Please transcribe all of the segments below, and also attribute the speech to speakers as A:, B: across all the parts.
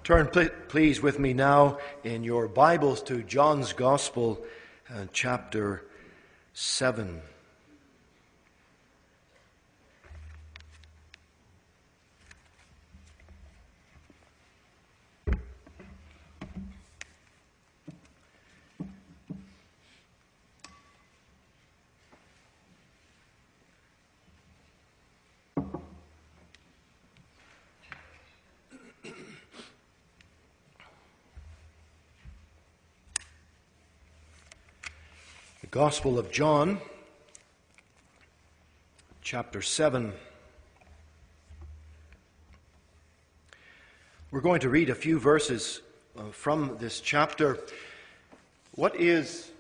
A: Turn, please, with me now in your Bibles to John's Gospel, chapter 7. Gospel of John, chapter 7. We're going to read a few verses from this chapter. What is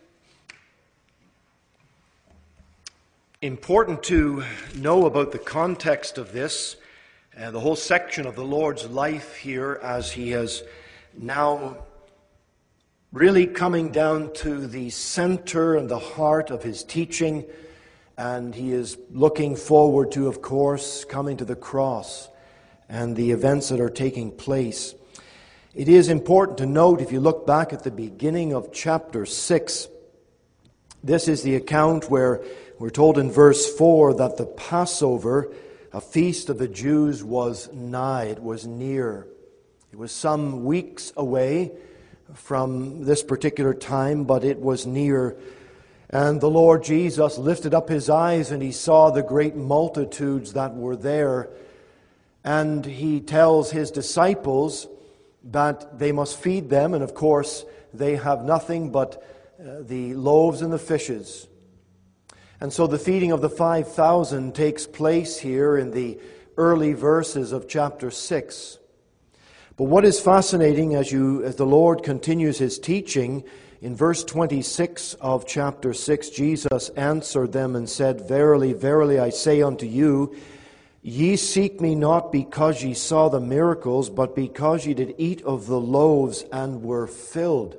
A: important to know about the context of this, the whole section of the Lord's life here as he has now really coming down to the center and the heart of his teaching, and he is looking forward to, of course, coming to the cross and the events that are taking place. It is important to note, if you look back at the beginning of chapter 6, this is the account where we're told in verse 4 that the Passover, a feast of the Jews, was nigh, it was near. It was some weeks away from this particular time, but it was near. And the Lord Jesus lifted up his eyes and he saw the great multitudes that were there. And he tells his disciples that they must feed them. And of course, they have nothing but the loaves and the fishes. And so the feeding of the 5,000 takes place here in the early verses of chapter 6. But what is fascinating as the Lord continues his teaching, in verse 26 of chapter 6, Jesus answered them and said, "Verily, verily, I say unto you, ye seek me not because ye saw the miracles, but because ye did eat of the loaves and were filled."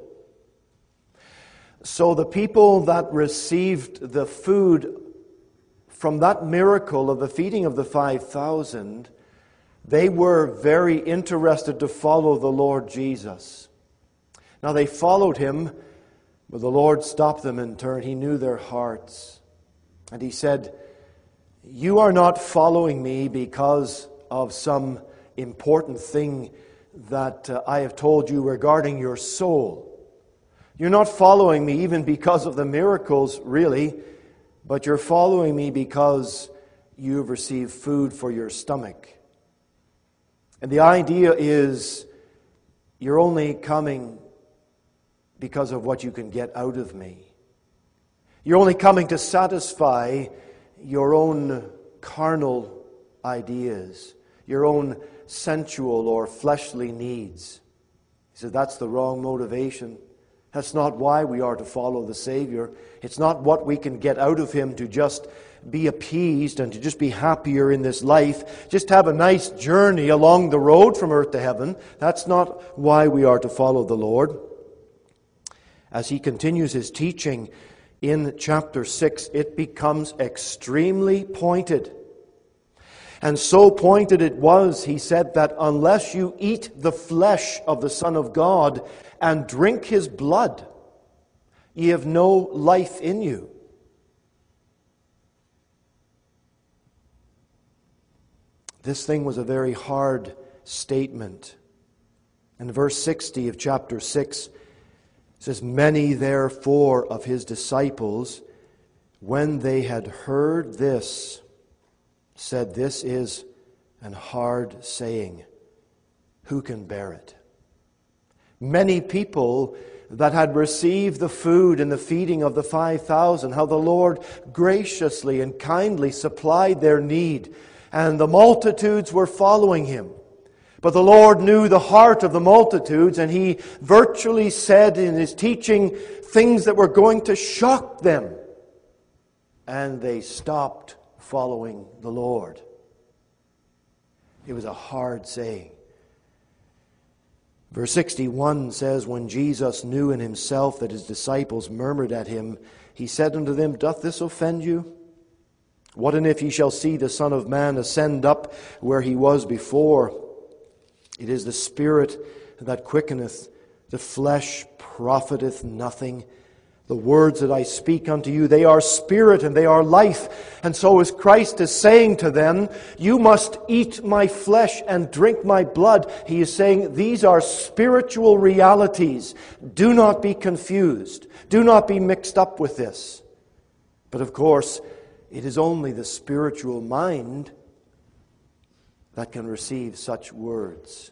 A: So the people that received the food from that miracle of the feeding of the 5,000, they were very interested to follow the Lord Jesus. Now they followed him, but the Lord stopped them in turn. He knew their hearts. And he said, "You are not following me because of some important thing that I have told you regarding your soul. You're not following me even because of the miracles, really, but you're following me because you've received food for your stomach. And the idea is, you're only coming because of what you can get out of me. You're only coming to satisfy your own carnal ideas, your own sensual or fleshly needs." He said, that's the wrong motivation. That's not why we are to follow the Savior. It's not what we can get out of him to just be appeased and to just be happier in this life, just have a nice journey along the road from earth to heaven. That's not why we are to follow the Lord. As he continues his teaching in chapter 6, it becomes extremely pointed. And so pointed it was, he said, that unless you eat the flesh of the Son of God and drink his blood, ye have no life in you. This thing was a very hard statement. And verse 60 of chapter 6 says, "Many therefore of his disciples, when they had heard this, said, This is an hard saying. Who can bear it?" Many people that had received the food and the feeding of the 5,000, how the Lord graciously and kindly supplied their need, and the multitudes were following him. But the Lord knew the heart of the multitudes, and he virtually said in his teaching things that were going to shock them. And they stopped following the Lord. It was a hard saying. Verse 61 says, "When Jesus knew in himself that his disciples murmured at him, he said unto them, Doth this offend you? What and if ye shall see the Son of Man ascend up where he was before? It is the Spirit that quickeneth, the flesh profiteth nothing. The words that I speak unto you, they are spirit and they are life. And so as Christ is saying to them, you must eat my flesh and drink my blood. He is saying these are spiritual realities. Do not be confused. Do not be mixed up with this. But of course, it is only the spiritual mind that can receive such words.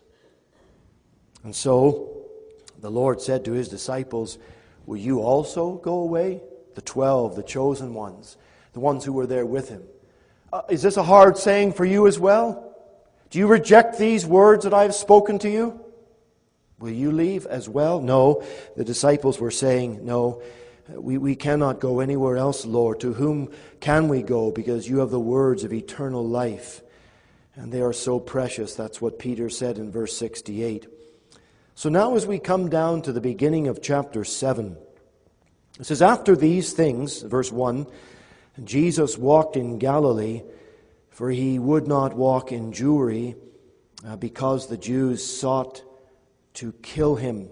A: And so the Lord said to his disciples, will you also go away? The 12, the chosen ones, the ones who were there with him. Is this a hard saying for you as well? Do you reject these words that I have spoken to you? Will you leave as well? No, the disciples were saying, no, we cannot go anywhere else, Lord. To whom can we go? Because you have the words of eternal life. And they are so precious. That's what Peter said in verse 68. So now as we come down to the beginning of chapter 7, it says, after these things, verse 1, Jesus walked in Galilee, for he would not walk in Jewry, because the Jews sought to kill him.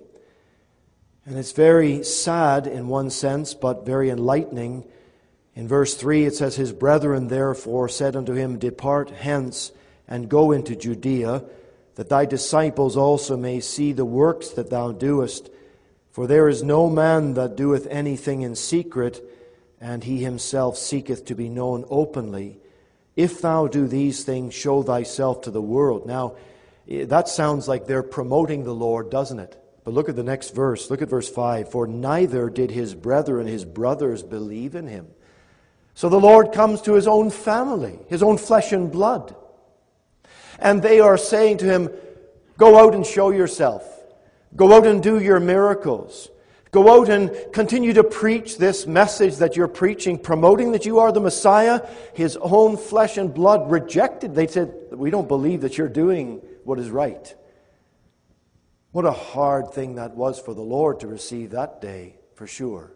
A: And it's very sad in one sense, but very enlightening. In verse 3 it says, his brethren therefore said unto him, depart hence, and go into Judea, that thy disciples also may see the works that thou doest. For there is no man that doeth anything in secret, and he himself seeketh to be known openly. If thou do these things, show thyself to the world. Now, that sounds like they're promoting the Lord, doesn't it? But look at the next verse. Look at verse 5. For neither did his brethren, his brothers, believe in him. So the Lord comes to his own family, his own flesh and blood. And they are saying to him, go out and show yourself. Go out and do your miracles. Go out and continue to preach this message that you're preaching, promoting that you are the Messiah. His own flesh and blood rejected. They said, we don't believe that you're doing what is right. What a hard thing that was for the Lord to receive that day, for sure.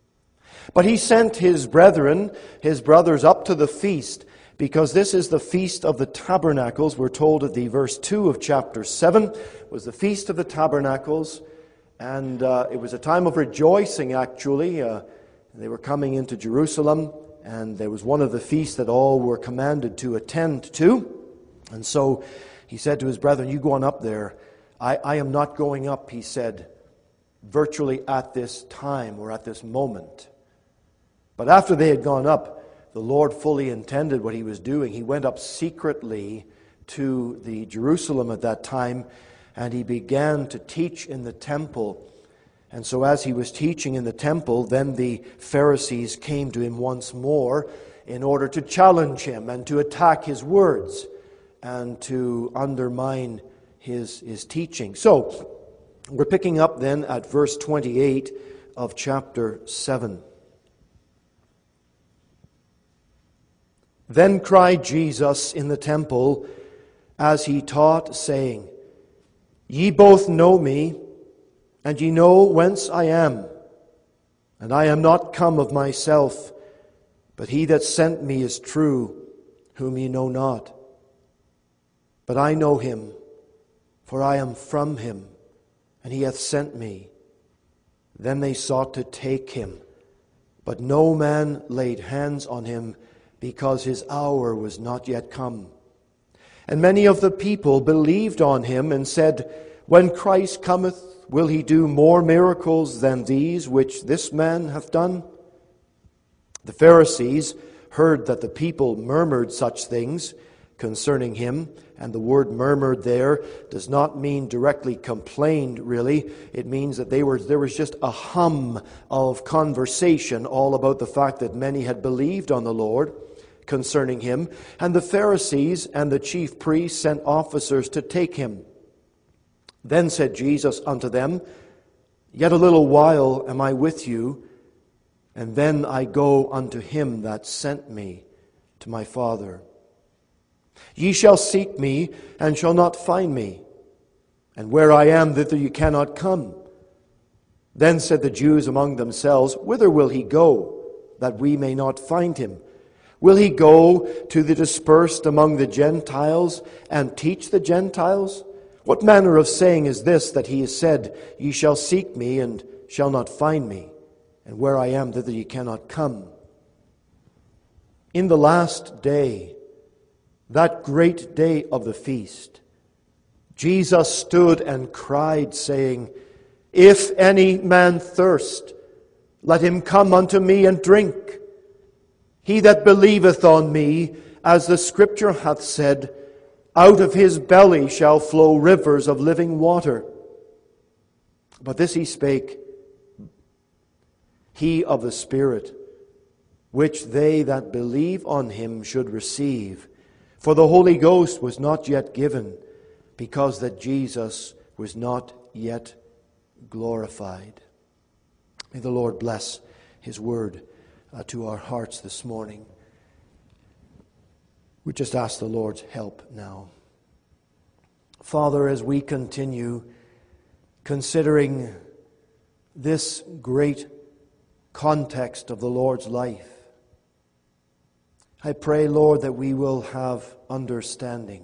A: But he sent his brethren, his brothers, up to the feast, because this is the Feast of the Tabernacles. We're told at the verse 2 of chapter 7 was the Feast of the Tabernacles. And it was a time of rejoicing, actually. They were coming into Jerusalem, and there was one of the feasts that all were commanded to attend to. And so he said to his brethren, you go on up there. I am not going up, he said, virtually at this time or at this moment. But after they had gone up, the Lord fully intended what he was doing. He went up secretly to the Jerusalem at that time, and he began to teach in the temple. And so as he was teaching in the temple, then the Pharisees came to him once more in order to challenge him and to attack his words and to undermine his teaching. So we're picking up then at verse 28 of chapter 7. Then cried Jesus in the temple as he taught, saying, Ye both know me, and ye know whence I am. And I am not come of myself, but he that sent me is true, whom ye know not. But I know him, for I am from him, and he hath sent me. Then they sought to take him, but no man laid hands on him, because his hour was not yet come. And many of the people believed on him, and said, When Christ cometh, will he do more miracles than these which this man hath done? The Pharisees heard that the people murmured such things concerning him, and the word murmured there does not mean directly complained, really. It means that there was just a hum of conversation all about the fact that many had believed on the Lord concerning him. And the Pharisees and the chief priests sent officers to take him. Then said Jesus unto them, Yet a little while am I with you, and then I go unto him that sent me to my Father. Ye shall seek me, and shall not find me. And where I am, thither ye cannot come. Then said the Jews among themselves, Whither will he go, that we may not find him? Will he go to the dispersed among the Gentiles, and teach the Gentiles? What manner of saying is this, that he has said, Ye shall seek me, and shall not find me, and where I am, thither ye cannot come? In the last day, that great day of the feast, Jesus stood and cried, saying, If any man thirst, let him come unto me and drink. He that believeth on me, as the Scripture hath said, out of his belly shall flow rivers of living water. But this he spake, he of the Spirit, which they that believe on him should receive. For the Holy Ghost was not yet given, because that Jesus was not yet glorified. May the Lord bless His word to our hearts this morning. We just ask the Lord's help now. Father, as we continue considering this great context of the Lord's life, I pray, Lord, that we will have understanding.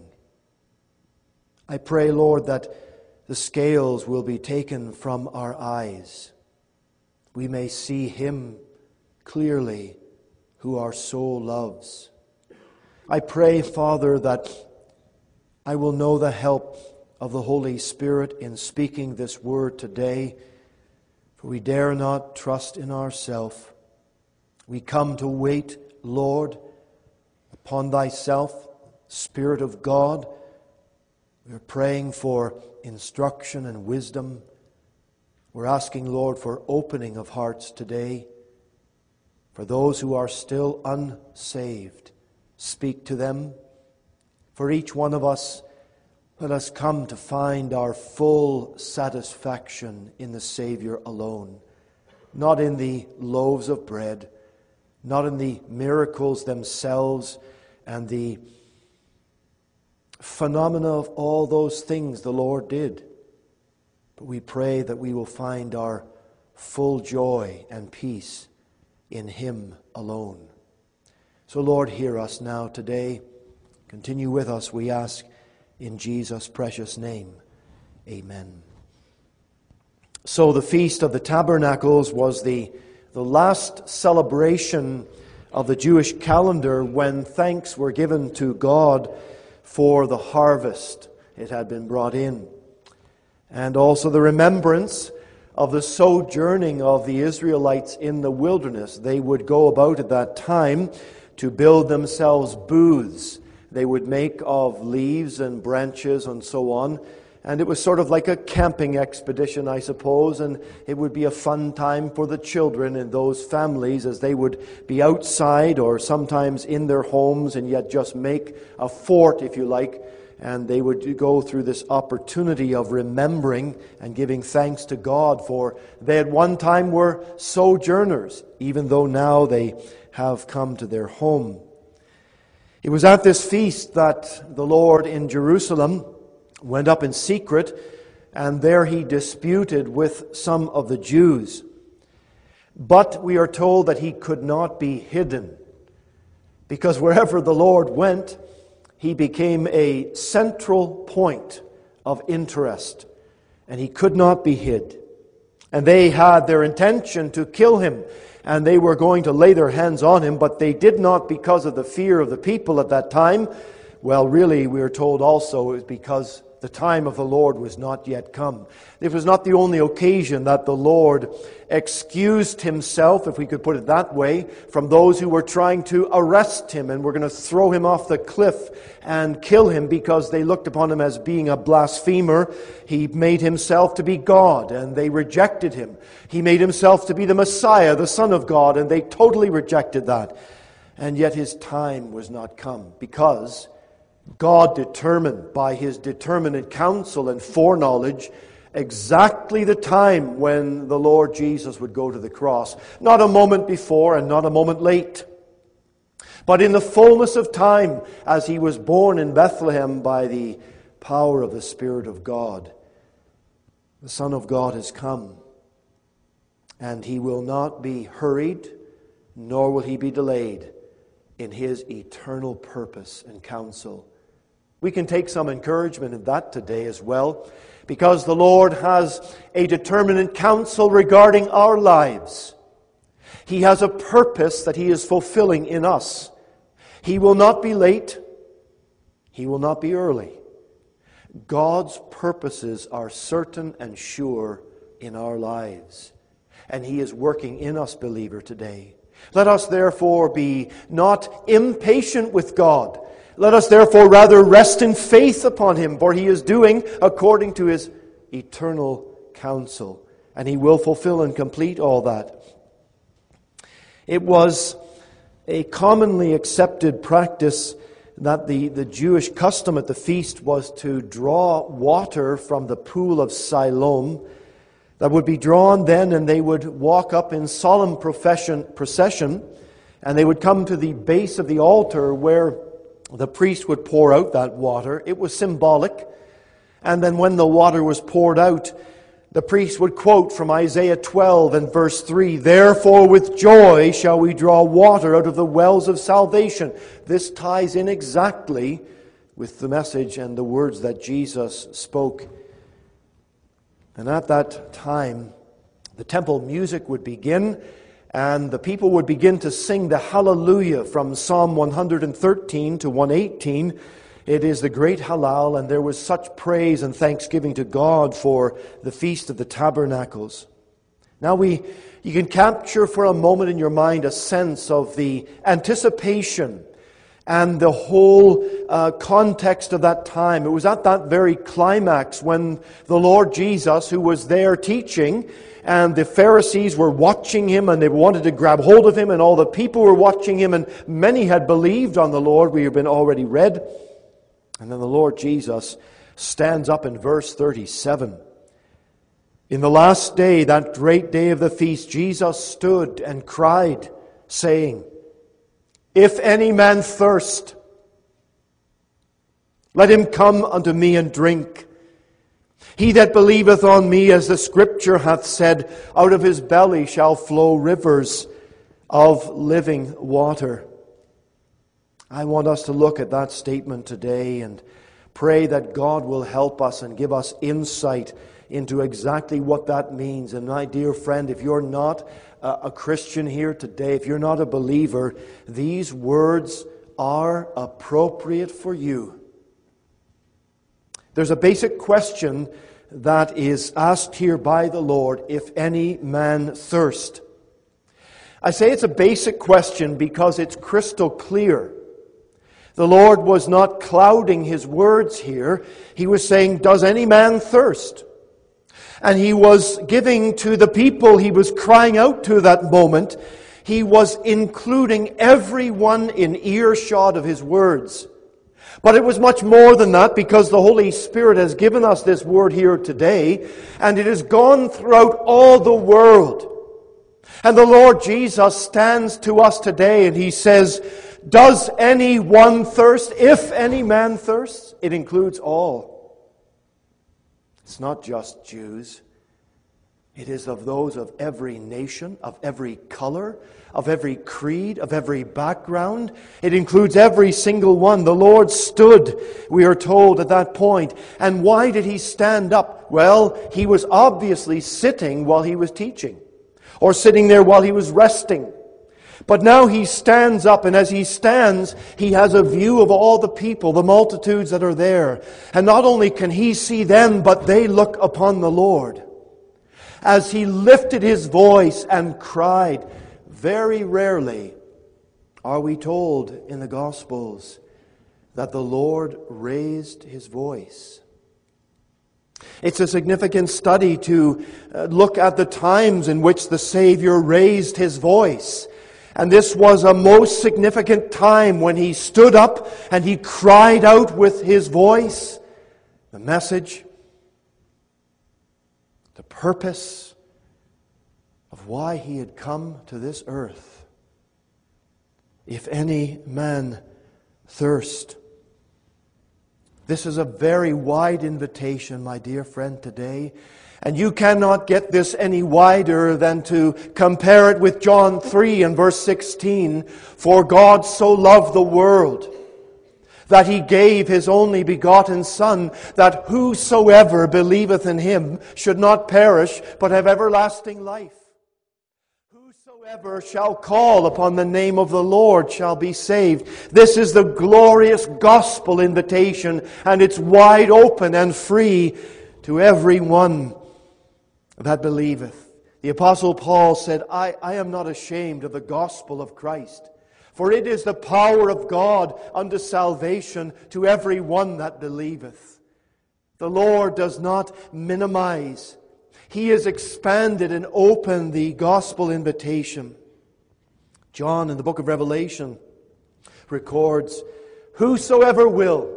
A: I pray, Lord, that the scales will be taken from our eyes. We may see Him clearly who our soul loves. I pray, Father, that I will know the help of the Holy Spirit in speaking this word today, for we dare not trust in ourselves. We come to wait, Lord, upon Thyself, Spirit of God. We're praying for instruction and wisdom. We're asking, Lord, for opening of hearts today. For those who are still unsaved, speak to them. For each one of us, let us come to find our full satisfaction in the Savior alone. Not in the loaves of bread, not in the miracles themselves and the phenomena of all those things the Lord did. But we pray that we will find our full joy and peace in Him alone. So, Lord, hear us now today. Continue with us, we ask, in Jesus' precious name. Amen. So the Feast of the Tabernacles was the last celebration of the Jewish calendar when thanks were given to God for the harvest it had been brought in. And also the remembrance of the sojourning of the Israelites in the wilderness. They would go about at that time to build themselves booths. They would make of leaves and branches and so on. And it was sort of like a camping expedition, I suppose, and it would be a fun time for the children in those families as they would be outside or sometimes in their homes and yet just make a fort, if you like, and they would go through this opportunity of remembering and giving thanks to God for they at one time were sojourners, even though now they have come to their home. It was at this feast that the Lord in Jerusalem went up in secret, and there He disputed with some of the Jews. But we are told that He could not be hidden, because wherever the Lord went, He became a central point of interest, and He could not be hid. And they had their intention to kill Him, and they were going to lay their hands on Him, but they did not because of the fear of the people at that time. Well, really, we are told also it was because the time of the Lord was not yet come. It was not the only occasion that the Lord excused Himself, if we could put it that way, from those who were trying to arrest Him and were going to throw Him off the cliff and kill Him because they looked upon Him as being a blasphemer. He made Himself to be God, and they rejected Him. He made Himself to be the Messiah, the Son of God, and they totally rejected that. And yet His time was not come, because God determined by His determinate counsel and foreknowledge exactly the time when the Lord Jesus would go to the cross. Not a moment before and not a moment late, but in the fullness of time, as He was born in Bethlehem by the power of the Spirit of God. The Son of God has come, and He will not be hurried, nor will He be delayed in His eternal purpose and counsel. We can take some encouragement in that today as well, because the Lord has a determinate counsel regarding our lives. He has a purpose that He is fulfilling in us. He will not be late. He will not be early. God's purposes are certain and sure in our lives. And He is working in us, believer, today. Let us therefore be not impatient with God. Let us therefore rather rest in faith upon Him, for He is doing according to His eternal counsel. And He will fulfill and complete all that. It was a commonly accepted practice that the Jewish custom at the feast was to draw water from the pool of Siloam that would be drawn then, and they would walk up in solemn procession, and they would come to the base of the altar where the priest would pour out that water. It was symbolic. And then when the water was poured out, the priest would quote from Isaiah 12 and verse 3, "Therefore with joy shall we draw water out of the wells of salvation." This ties in exactly with the message and the words that Jesus spoke. And at that time, the temple music would begin, and the people would begin to sing the Hallelujah from Psalm 113 to 118. It is the great Hallel, and there was such praise and thanksgiving to God for the Feast of the Tabernacles. Now you can capture for a moment in your mind a sense of the anticipation and the whole context of that time. It was at that very climax when the Lord Jesus, who was there teaching, and the Pharisees were watching Him, and they wanted to grab hold of Him, and all the people were watching Him, and many had believed on the Lord. We have been already read. And then the Lord Jesus stands up in verse 37. In the last day, that great day of the feast, Jesus stood and cried, saying, "If any man thirst, let him come unto me and drink. He that believeth on me, as the Scripture hath said, out of his belly shall flow rivers of living water." I want us to look at that statement today and pray that God will help us and give us insight into exactly what that means. And my dear friend, if you're not a Christian here today, if you're not a believer, these words are appropriate for you. There's a basic question that is asked here by the Lord: if any man thirst. I say it's a basic question because it's crystal clear. The Lord was not clouding His words here. He was saying, does any man thirst? And He was giving to the people He was crying out to that moment, He was including everyone in earshot of His words. But it was much more than that, because the Holy Spirit has given us this word here today, and it has gone throughout all the world. And the Lord Jesus stands to us today and He says, does anyone thirst? If any man thirsts, it includes all. It's not just Jews. It is of those of every nation, of every color, of every creed, of every background. It includes every single one. The Lord stood, we are told at that point. And why did He stand up? Well, He was obviously sitting while He was teaching, or sitting there while He was resting. But now He stands up, and as He stands, He has a view of all the people, the multitudes that are there. And not only can He see them, but they look upon the Lord. As He lifted His voice and cried, very rarely are we told in the Gospels that the Lord raised His voice. It's a significant study to look at the times in which the Savior raised His voice. And this was a most significant time when He stood up and He cried out with His voice the message, the purpose of why He had come to this earth. If any man thirst. This is a very wide invitation, my dear friend, today. And you cannot get this any wider than to compare it with John 3 and verse 16. For God so loved the world that He gave His only begotten Son, that whosoever believeth in Him should not perish, but have everlasting life. Whosoever shall call upon the name of the Lord shall be saved. This is the glorious gospel invitation, and it's wide open and free to every one that believeth. The Apostle Paul said, I am not ashamed of the gospel of Christ, for it is the power of God unto salvation to every one that believeth. The Lord does not minimize. He has expanded and opened the gospel invitation. John in the book of Revelation records, whosoever will,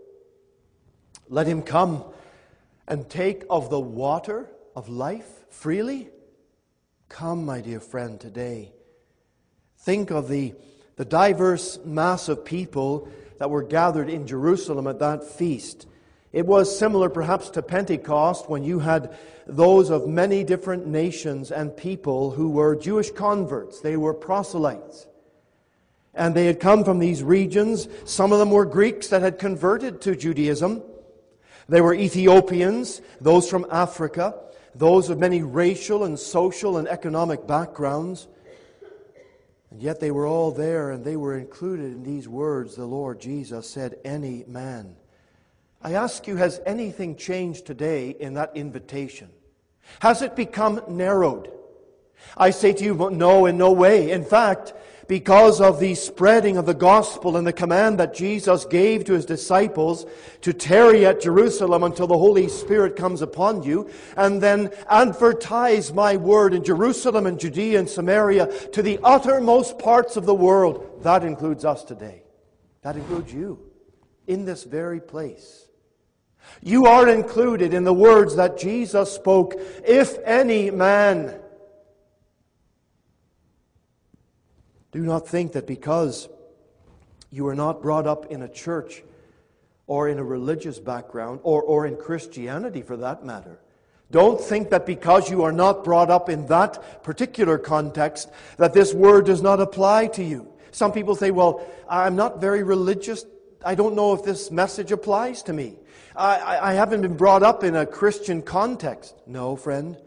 A: let him come and take of the water of life freely. Come, my dear friend, today. Think of the diverse mass of people that were gathered in Jerusalem at that feast. It was similar perhaps to Pentecost, when you had those of many different nations and people who were Jewish converts. They were proselytes. And they had come from these regions. Some of them were Greeks that had converted to Judaism. They were Ethiopians, those from Africa, those of many racial and social and economic backgrounds. And yet they were all there, and they were included in these words the Lord Jesus said, any man. I ask you, has anything changed today in that invitation? Has it become narrowed? I say to you, no, in no way. In fact, because of the spreading of the gospel and the command that Jesus gave to His disciples to tarry at Jerusalem until the Holy Spirit comes upon you, and then advertise my word in Jerusalem and Judea and Samaria to the uttermost parts of the world. That includes us today. That includes you in this very place. You are included in the words that Jesus spoke, if any man. Do not think that because you are not brought up in a church or in a religious background or in Christianity for that matter. Don't think that because you are not brought up in that particular context that this word does not apply to you. Some people say, well, I'm not very religious. I don't know if this message applies to me. I haven't been brought up in a Christian context. No, friend.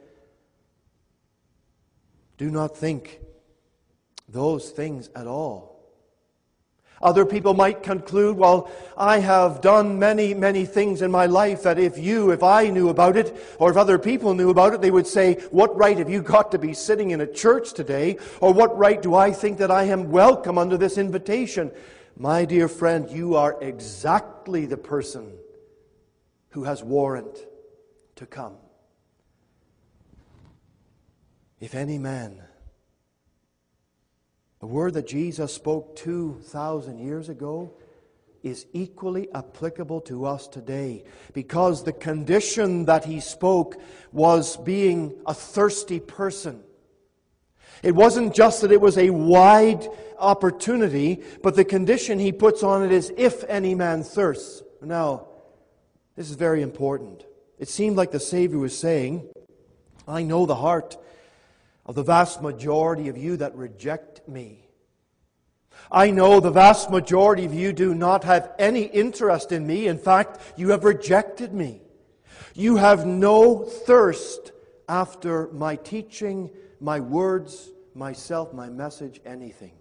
A: Do not think those things at all. Other people might conclude, well, I have done many, many things in my life that if I knew about it, or if other people knew about it, they would say, what right have you got to be sitting in a church today? Or what right do I think that I am welcome under this invitation? My dear friend, you are exactly the person who has warrant to come. If any man. The word that Jesus spoke 2,000 years ago is equally applicable to us today, because the condition that He spoke was being a thirsty person. It wasn't just that it was a wide opportunity, but the condition He puts on it is, if any man thirsts. Now, this is very important. It seemed like the Savior was saying, I know the heart of the vast majority of you that reject me. I know the vast majority of you do not have any interest in me. In fact, you have rejected me. You have no thirst after my teaching, my words, myself, my message, anything.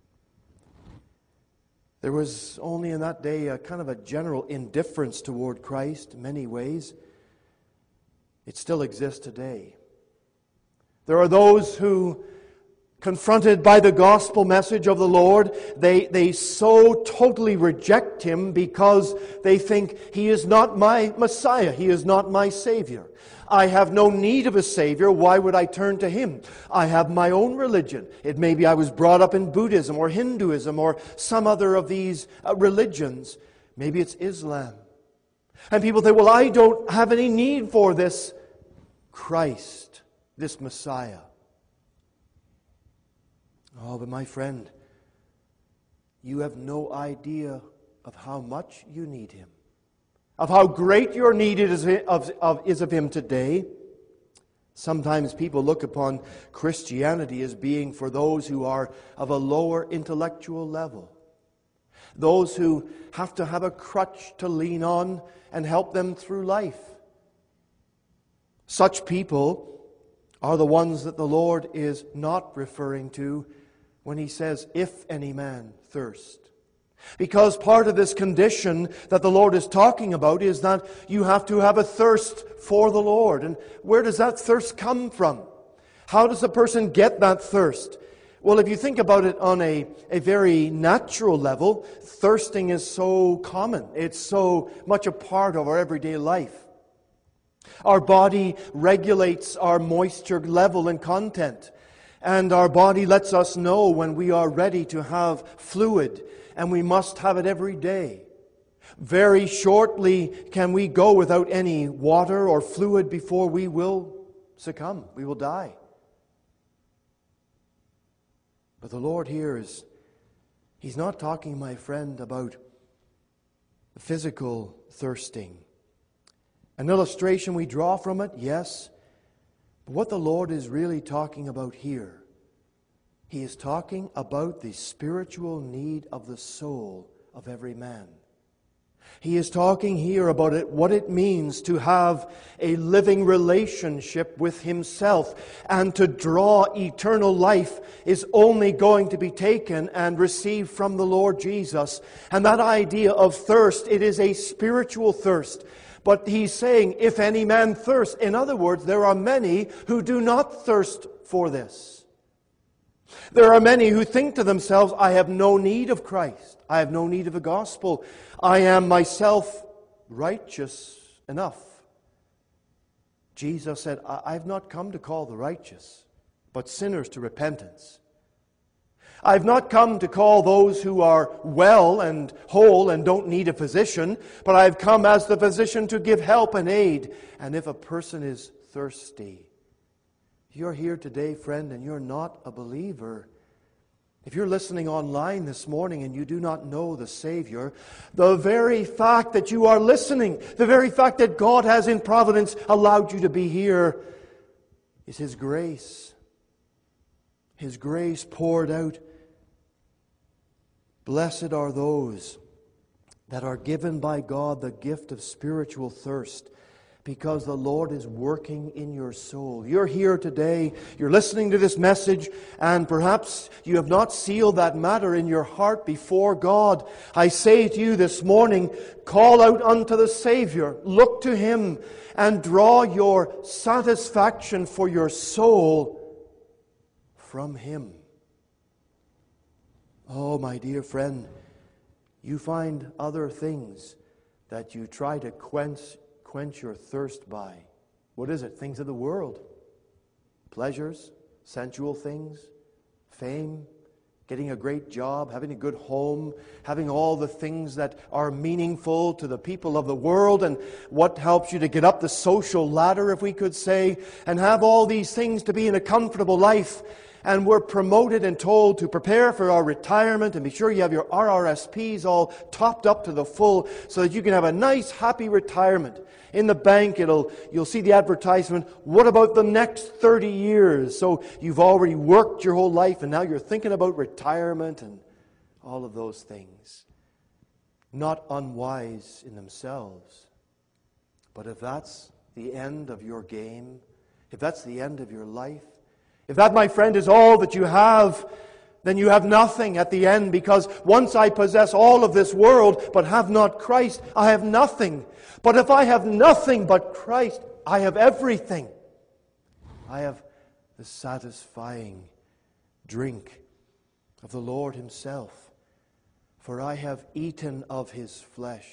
A: There was only in that day a kind of a general indifference toward Christ in many ways. It still exists today. There are those who, confronted by the gospel message of the Lord, they so totally reject Him because they think He is not my Messiah, He is not my Savior. I have no need of a Savior. Why would I turn to Him? I have my own religion. It may be I was brought up in Buddhism or Hinduism or some other of these religions. Maybe it's Islam. And people say, well, I don't have any need for this Christ, this Messiah. Oh, but my friend, you have no idea of how much you need Him, of how great your need is of Him today. Sometimes people look upon Christianity as being for those who are of a lower intellectual level. those who have to have a crutch to lean on and help them through life. Such people are the ones that the Lord is not referring to when He says, if any man thirst. Because part of this condition that the Lord is talking about is that you have to have a thirst for the Lord. And where does that thirst come from? How does a person get that thirst? Well, if you think about it on a very natural level, thirsting is so common. It's so much a part of our everyday life. Our body regulates our moisture level and content. And our body lets us know when we are ready to have fluid. And we must have it every day. Very shortly can we go without any water or fluid before we will succumb. We will die. But the Lord here He's not talking, my friend, about physical thirsting. An illustration we draw from it, yes. But what the Lord is really talking about here, He is talking about the spiritual need of the soul of every man. He is talking here about what it means to have a living relationship with Himself, and to draw eternal life is only going to be taken and received from the Lord Jesus. And that idea of thirst, it is a spiritual thirst. But He's saying, if any man thirst, in other words, there are many who do not thirst for this. There are many who think to themselves, I have no need of Christ. I have no need of the gospel. I am myself righteous enough. Jesus said, I've not come to call the righteous, but sinners to repentance. I've not come to call those who are well and whole and don't need a physician, but I've come as the physician to give help and aid. And if a person is thirsty, you're here today, friend, and you're not a believer. If you're listening online this morning and you do not know the Savior, the very fact that you are listening, the very fact that God has in providence allowed you to be here, is His grace. His grace poured out. Blessed are those that are given by God the gift of spiritual thirst, because the Lord is working in your soul. You're here today, you're listening to this message, and perhaps you have not sealed that matter in your heart before God. I say to you this morning, call out unto the Savior, look to Him, and draw your satisfaction for your soul from Him. Oh, my dear friend, you find other things that you try to quench your thirst by. What is it? Things of the world. Pleasures, sensual things, fame, getting a great job, having a good home, having all the things that are meaningful to the people of the world, and what helps you to get up the social ladder, if we could say, and have all these things to be in a comfortable life. And we're promoted and told to prepare for our retirement and be sure you have your RRSPs all topped up to the full so that you can have a nice, happy retirement. In the bank, you'll see the advertisement, what about the next 30 years? So you've already worked your whole life and now you're thinking about retirement and all of those things. Not unwise in themselves. But if that's the end of your game, if that's the end of your life, if that, my friend, is all that you have, then you have nothing at the end, because once I possess all of this world but have not Christ, I have nothing. But if I have nothing but Christ, I have everything. I have the satisfying drink of the Lord Himself. For I have eaten of His flesh.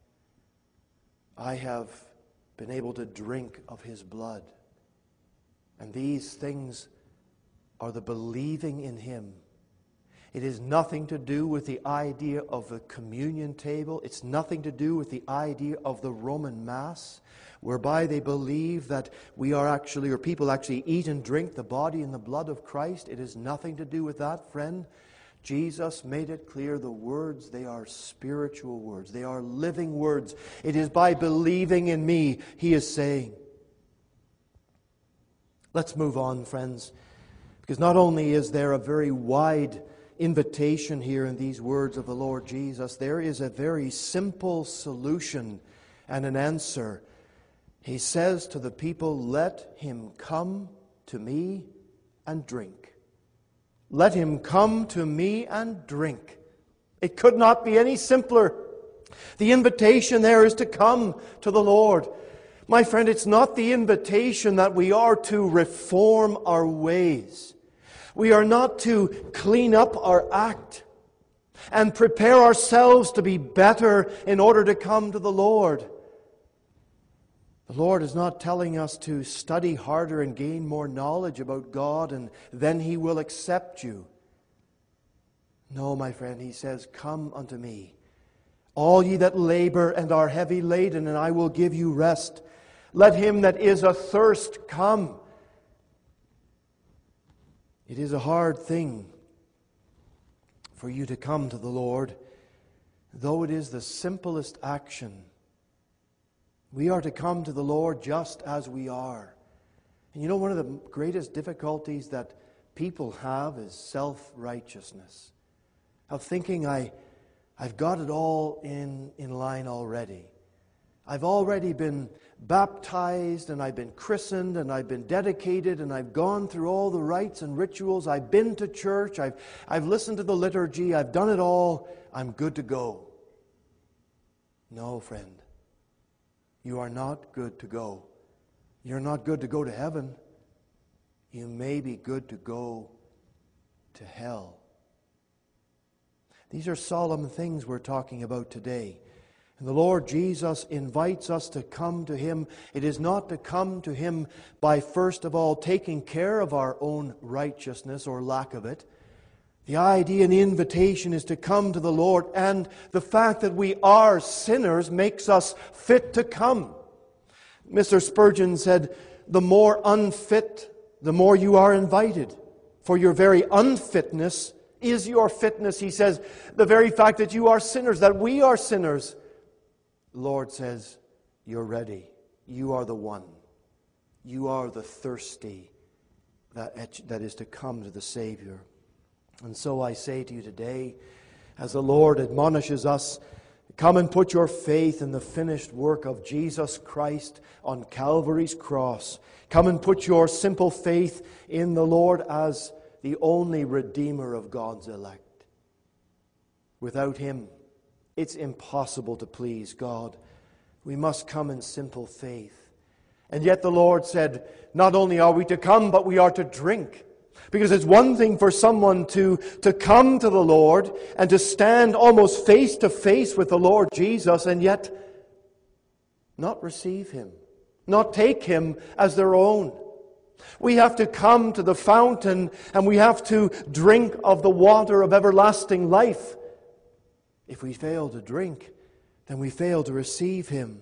A: I have been able to drink of His blood. And these things are the believing in Him. It is nothing to do with the idea of the communion table. It's nothing to do with the idea of the Roman Mass, whereby they believe that we are actually, or people actually eat and drink the body and the blood of Christ. It has nothing to do with that, friend. Jesus made it clear the words, they are spiritual words. They are living words. It is by believing in me, He is saying. Let's move on, friends. Because not only is there a very wide invitation here in these words of the Lord Jesus, there is a very simple solution and an answer. He says to the people, "Let him come to me and drink." Let him come to me and drink. It could not be any simpler. The invitation there is to come to the Lord. My friend, it's not the invitation that we are to reform our ways. We are not to clean up our act and prepare ourselves to be better in order to come to the Lord. The Lord is not telling us to study harder and gain more knowledge about God and then He will accept you. No, my friend, He says, "Come unto me, all ye that labor and are heavy laden, and I will give you rest. Let him that is athirst come." It is a hard thing for you to come to the Lord, though it is the simplest action. We are to come to the Lord just as we are. And you know, one of the greatest difficulties that people have is self-righteousness. Of thinking, I've got it all in line already. I've already been baptized, and I've been christened, and I've been dedicated, and I've gone through all the rites and rituals. I've been to church. I've listened to the liturgy. I've done it all. I'm good to go. No, friend. You are not good to go. You're not good to go to heaven. You may be good to go to hell. These are solemn things we're talking about today. And the Lord Jesus invites us to come to Him. It is not to come to Him by first of all taking care of our own righteousness or lack of it. The idea and the invitation is to come to the Lord, and the fact that we are sinners makes us fit to come. Mr. Spurgeon said, "The more unfit, the more you are invited. For your very unfitness is your fitness." He says, the very fact that you are sinners, that we are sinners, the Lord says, you're ready. You are the one. You are the thirsty that is to come to the Savior. And so I say to you today, as the Lord admonishes us, come and put your faith in the finished work of Jesus Christ on Calvary's cross. Come and put your simple faith in the Lord as the only Redeemer of God's elect. Without Him, it's impossible to please God. We must come in simple faith. And yet the Lord said, not only are we to come, but we are to drink. Because it's one thing for someone to come to the Lord and to stand almost face to face with the Lord Jesus and yet not receive Him, not take Him as their own. We have to come to the fountain and we have to drink of the water of everlasting life. If we fail to drink, then we fail to receive Him.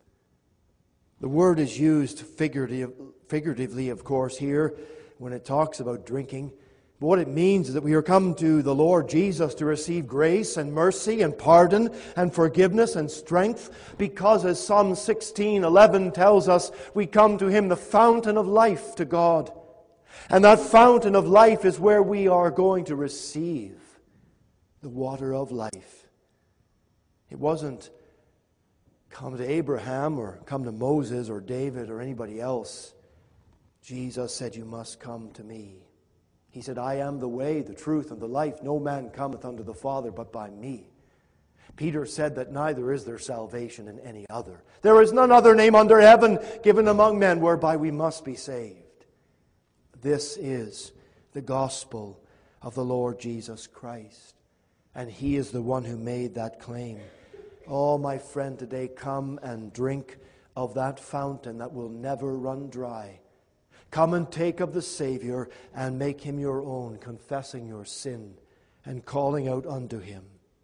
A: The word is used figuratively, of course, here when it talks about drinking. But what it means is that we are come to the Lord Jesus to receive grace and mercy and pardon and forgiveness and strength, because as Psalm 16:11 tells us, we come to Him, the fountain of life, to God. And that fountain of life is where we are going to receive the water of life. It wasn't come to Abraham or come to Moses or David or anybody else. Jesus said, you must come to me. He said, I am the way, the truth, and the life. No man cometh unto the Father but by me. Peter said that neither is there salvation in any other. There is none other name under heaven given among men whereby we must be saved. This is the gospel of the Lord Jesus Christ. And He is the one who made that claim. Oh, my friend, today come and drink of that fountain that will never run dry. Come and take of the Savior and make Him your own, confessing your sin and calling out unto Him.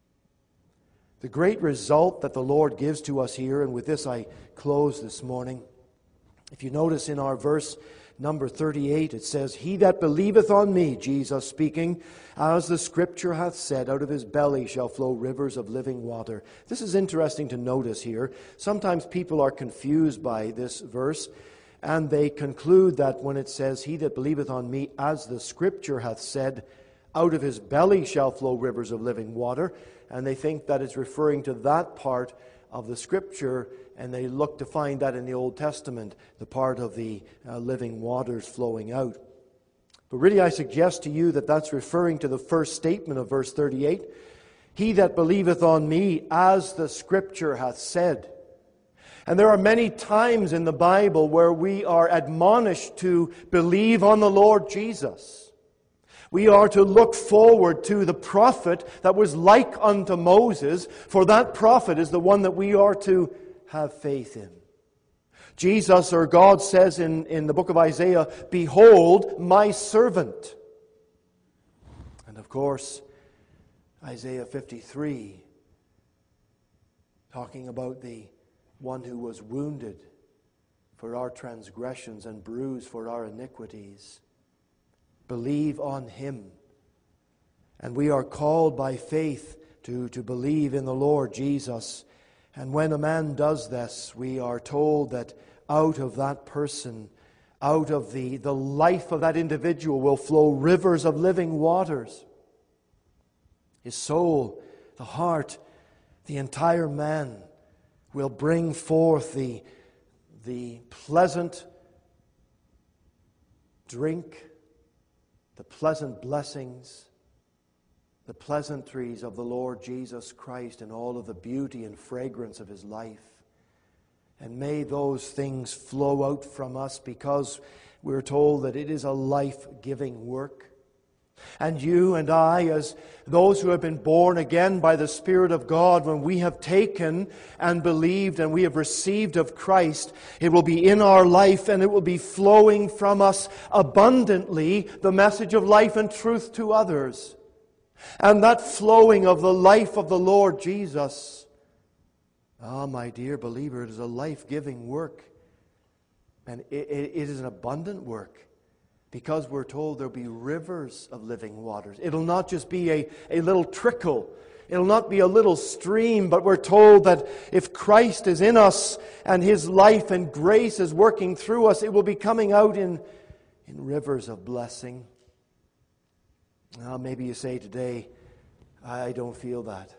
A: The great result that the Lord gives to us here, and with this I close this morning. If you notice in our verse number 38, it says, He that believeth on me, Jesus speaking, as the Scripture hath said, out of his belly shall flow rivers of living water. This is interesting to notice here. Sometimes people are confused by this verse, and they conclude that when it says, He that believeth on me, as the Scripture hath said, Out of his belly shall flow rivers of living water. And they think that it's referring to that part of the Scripture, and they look to find that in the Old Testament, the part of the living waters flowing out. But really I suggest to you that that's referring to the first statement of verse 38. He that believeth on me, as the Scripture hath said. And there are many times in the Bible where we are admonished to believe on the Lord Jesus. We are to look forward to the prophet that was like unto Moses, for that prophet is the one that we are to have faith in. Jesus, or God, says in the book of Isaiah, "Behold my servant." And of course, Isaiah 53, talking about the one who was wounded for our transgressions and bruised for our iniquities. Believe on Him. And we are called by faith to believe in the Lord Jesus. And when a man does this, we are told that out of that person, out of the life of that individual will flow rivers of living waters. His soul, the heart, the entire man will bring forth the pleasant drink, the pleasant blessings, the pleasantries of the Lord Jesus Christ and all of the beauty and fragrance of His life. And may those things flow out from us, because we're told that it is a life-giving work. And you and I, as those who have been born again by the Spirit of God, when we have taken and believed and we have received of Christ, it will be in our life and it will be flowing from us abundantly, the message of life and truth to others. And that flowing of the life of the Lord Jesus, my dear believer, it is a life-giving work. And it is an abundant work. Because we're told there'll be rivers of living waters. It'll not just be a little trickle. It'll not be a little stream, but we're told that if Christ is in us and His life and grace is working through us, it will be coming out in rivers of blessing. Now, maybe you say today, I don't feel that.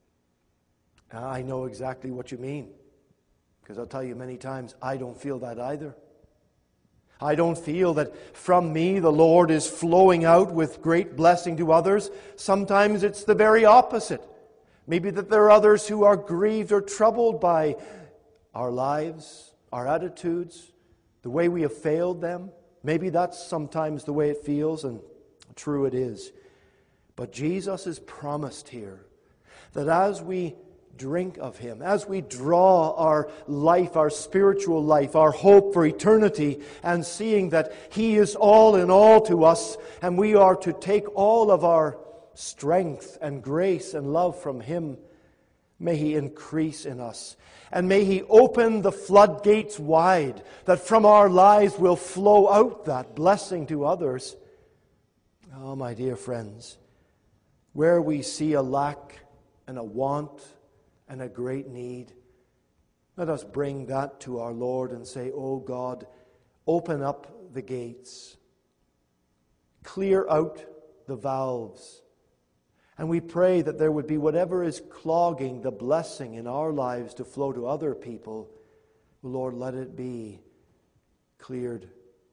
A: I know exactly what you mean. Because I'll tell you many times, I don't feel that either. I don't feel that from me the Lord is flowing out with great blessing to others. Sometimes it's the very opposite. Maybe that there are others who are grieved or troubled by our lives, our attitudes, the way we have failed them. Maybe that's sometimes the way it feels, and true it is. But Jesus is promised here that as we drink of Him, as we draw our life, our spiritual life, our hope for eternity, and seeing that He is all in all to us, and we are to take all of our strength and grace and love from Him, may He increase in us. And may He open the floodgates wide, that from our lives will flow out that blessing to others. Oh, my dear friends, where we see a lack and a want and a great need, let us bring that to our Lord and say, "Oh God, open up the gates. Clear out the valves." And we pray that there would be whatever is clogging the blessing in our lives to flow to other people. Lord, let it be cleared.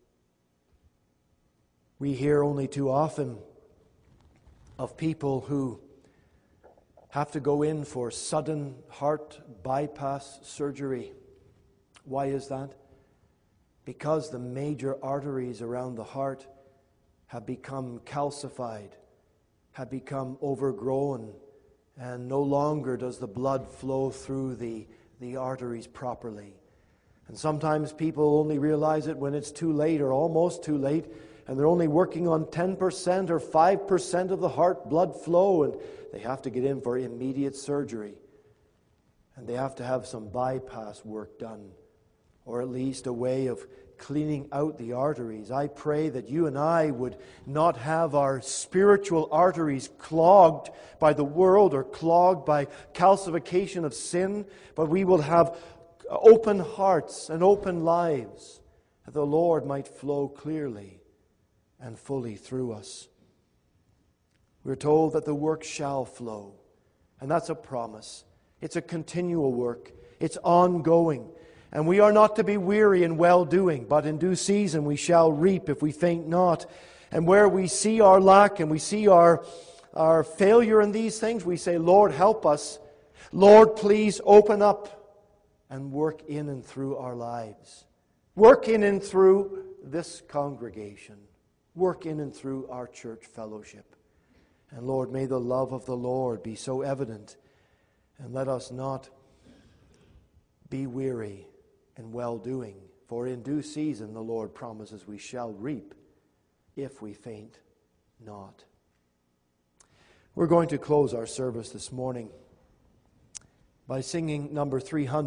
A: We hear only too often of people who have to go in for sudden heart bypass surgery. Why is that? Because the major arteries around the heart have become calcified, have become overgrown, and no longer does the blood flow through the arteries properly. And sometimes people only realize it when it's too late or almost too late, and they're only working on 10% or 5% of the heart blood flow, and they have to get in for immediate surgery. And they have to have some bypass work done, or at least a way of cleaning out the arteries. I pray that you and I would not have our spiritual arteries clogged by the world or clogged by calcification of sin, but we will have open hearts and open lives, that the Lord might flow clearly and fully through us. We're told that the work shall flow. And that's a promise. It's a continual work. It's ongoing. And we are not to be weary in well-doing, but in due season we shall reap if we faint not. And where we see our lack and we see our failure in these things, we say, Lord, help us. Lord, please open up and work in and through our lives. Work in and through this congregation. Work in and through our church fellowship. And Lord, may the love of the Lord be so evident, and let us not be weary in well-doing, for in due season the Lord promises we shall reap if we faint not. We're going to close our service this morning by singing number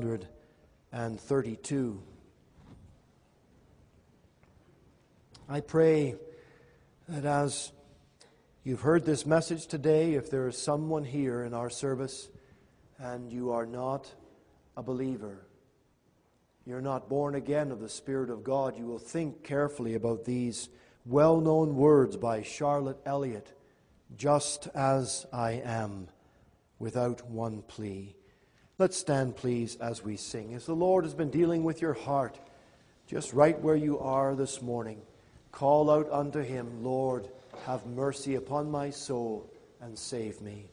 A: 332. I pray that as you've heard this message today, if there is someone here in our service and you are not a believer, you're not born again of the Spirit of God, you will think carefully about these well-known words by Charlotte Elliott, just as I am, without one plea. Let's stand, please, as we sing. As the Lord has been dealing with your heart, just right where you are this morning, call out unto Him, Lord, have mercy upon my soul and save me.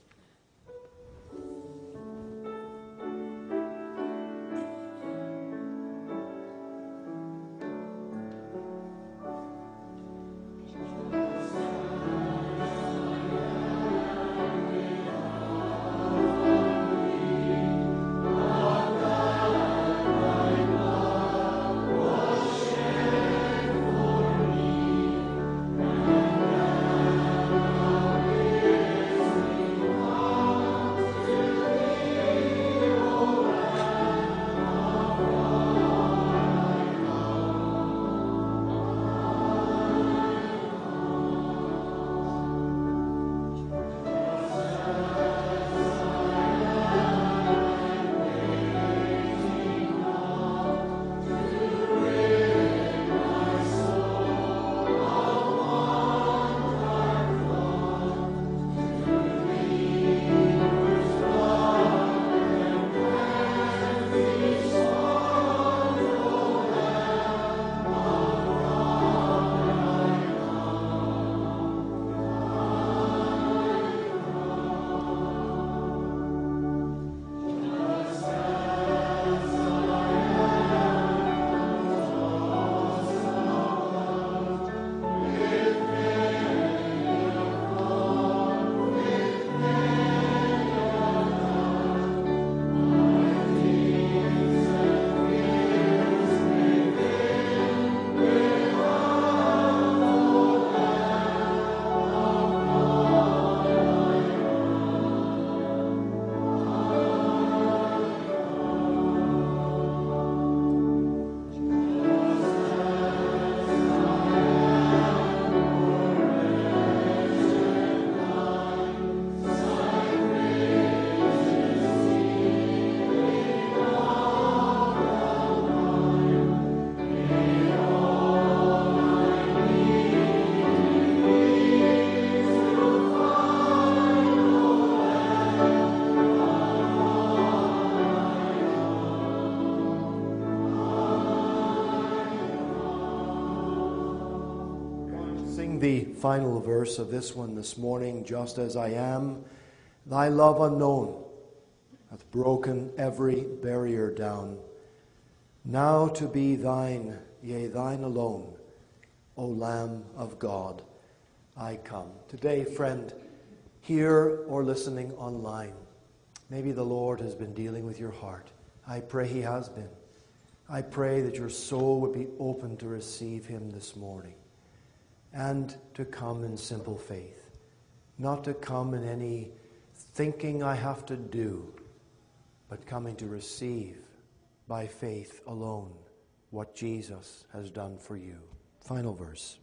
A: The final verse of this one this morning, just as I am, thy love unknown hath broken every barrier down. Now to be thine, yea, thine alone, O Lamb of God, I come. Today, friend, here or listening online, maybe the Lord has been dealing with your heart. I pray He has been. I pray that your soul would be open to receive Him this morning, and to come in simple faith, not to come in any thinking I have to do, but coming to receive by faith alone what Jesus has done for you. Final verse.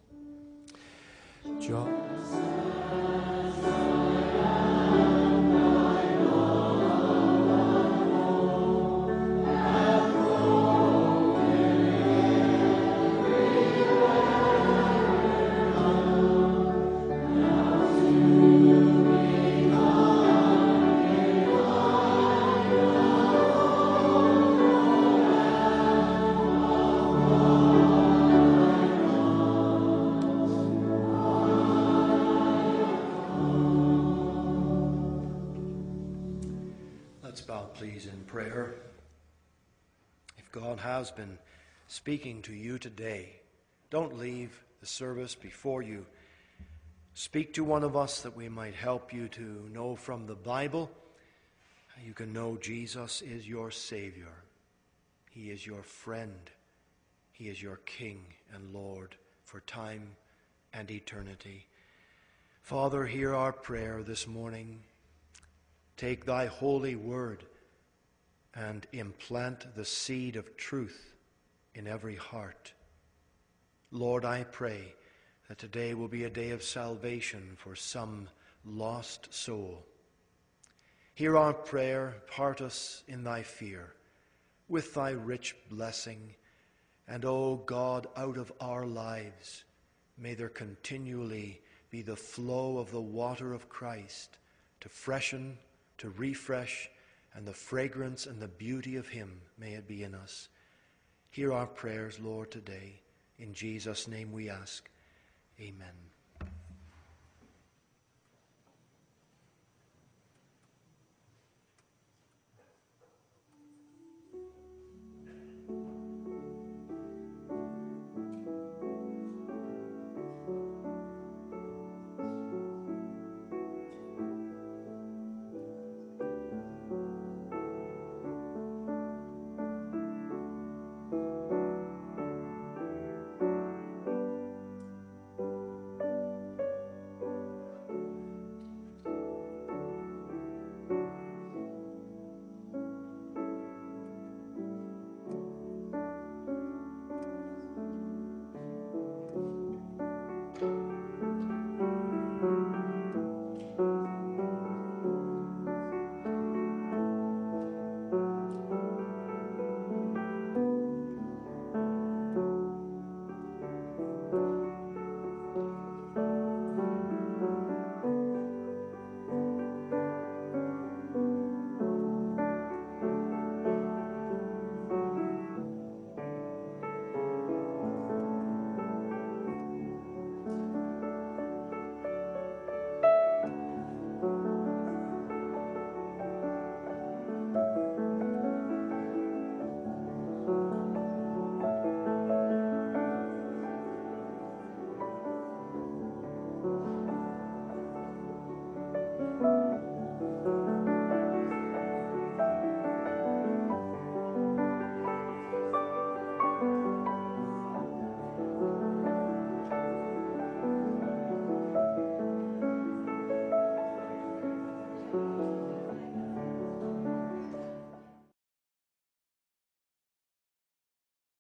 B: You
A: please, in prayer. If God has been speaking to you today, don't leave the service before you speak to one of us, that we might help you to know from the Bible how you can know Jesus is your Savior. He is your friend. He is your King and Lord for time and eternity. Father, hear our prayer this morning. Take thy holy word and implant the seed of truth in every heart. Lord, I pray that today will be a day of salvation for some lost soul. Hear our prayer, part us in thy fear, with thy rich blessing, and, O God, out of our lives may there continually be the flow of the water of Christ to freshen, to refresh, and the fragrance and the beauty of him may it be in us. Hear our prayers, Lord, today. In Jesus' name we ask. Amen.